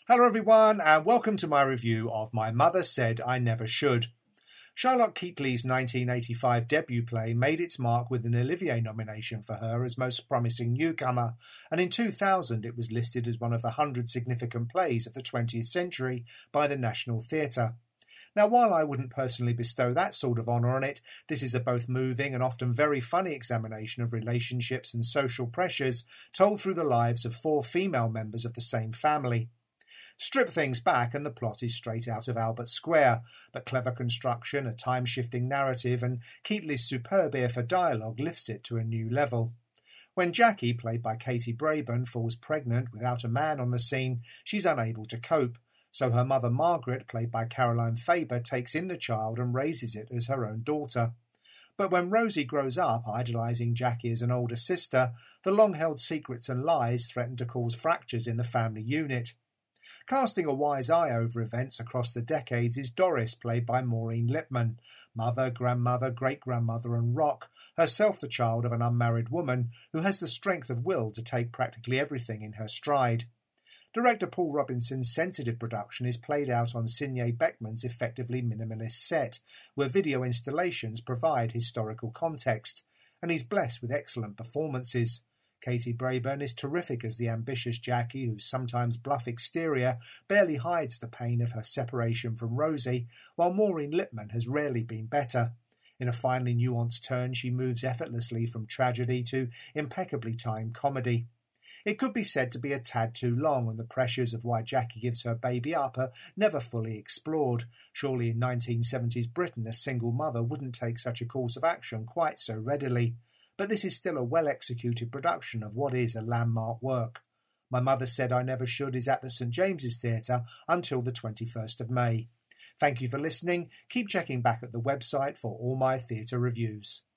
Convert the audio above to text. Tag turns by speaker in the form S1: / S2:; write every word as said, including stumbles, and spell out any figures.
S1: Hello everyone and welcome to my review of My Mother Said I Never Should. Charlotte Keatley's nineteen eighty-five debut play made its mark with an Olivier nomination for her as Most Promising Newcomer, and in two thousand it was listed as one of the one hundred significant plays of the twentieth century by the National Theatre. Now, while I wouldn't personally bestow that sort of honour on it, this is a both moving and often very funny examination of relationships and social pressures told through the lives of four female members of the same family. Strip things back and the plot is straight out of Albert Square, but clever construction, a time-shifting narrative and Keatley's superb ear for dialogue lifts it to a new level. When Jackie, played by Katie Braben, falls pregnant without a man on the scene, she's unable to cope, so her mother Margaret, played by Caroline Faber, takes in the child and raises it as her own daughter. But when Rosie grows up, idolising Jackie as an older sister, the long-held secrets and lies threaten to cause fractures in the family unit. Casting a wise eye over events across the decades is Doris, played by Maureen Lipman, mother, grandmother, great-grandmother and rock, herself the child of an unmarried woman who has the strength of will to take practically everything in her stride. Director Paul Robinson's sensitive production is played out on Signe Beckman's effectively minimalist set, where video installations provide historical context, and he's blessed with excellent performances. Katie Braben is terrific as the ambitious Jackie, whose sometimes bluff exterior barely hides the pain of her separation from Rosie, while Maureen Lipman has rarely been better. In a finely nuanced turn, she moves effortlessly from tragedy to impeccably timed comedy. It could be said to be a tad too long, and the pressures of why Jackie gives her baby up are never fully explored. Surely in nineteen seventies Britain, a single mother wouldn't take such a course of action quite so readily. But this is still a well-executed production of what is a landmark work. My Mother Said I Never Should is at the St James's Theatre until the twenty-first of May. Thank you for listening. Keep checking back at the website for all my theatre reviews.